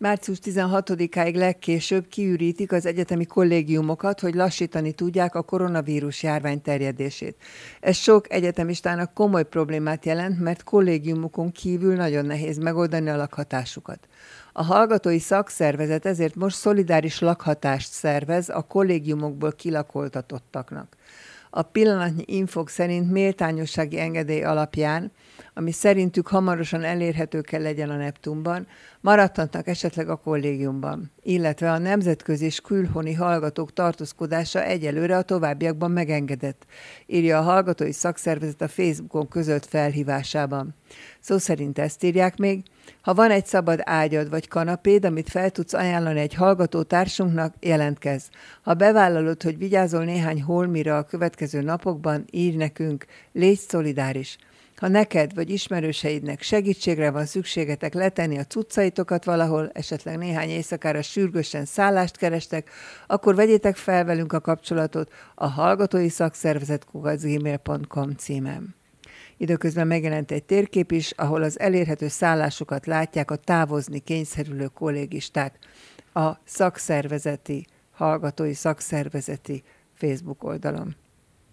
Március 16-áig legkésőbb kiürítik az egyetemi kollégiumokat, hogy lassítani tudják a koronavírus járvány terjedését. Ez sok egyetemistának komoly problémát jelent, mert kollégiumokon kívül nagyon nehéz megoldani a lakhatásukat. A hallgatói szakszervezet ezért most szolidáris lakhatást szervez a kollégiumokból kilakoltatottaknak. A pillanatnyi infók szerint méltányossági engedély alapján, ami szerintük hamarosan elérhető kell legyen a Neptunban, maradhatnak esetleg a kollégiumban, illetve a nemzetközi és külhoni hallgatók tartózkodása egyelőre a továbbiakban megengedett, írja a hallgatói szakszervezet a Facebookon közölt felhívásában. Szó szerint ezt írják még: ha van egy szabad ágyad vagy kanapéd, amit fel tudsz ajánlani egy hallgatótársunknak, jelentkezz. Ha bevállalod, hogy vigyázol néhány holmira a következő napokban, írj nekünk, légy szolidáris. Ha neked vagy ismerőseidnek segítségre van szükségetek letenni a cuccaitokat valahol, esetleg néhány éjszakára sürgősen szállást kerestek, akkor vegyétek fel velünk a kapcsolatot a hallgatói szakszervezet@gmail.com címen. Időközben megjelent egy térkép is, ahol az elérhető szállásokat látják a távozni kényszerülő kollégisták a hallgatói szakszervezeti Facebook oldalon.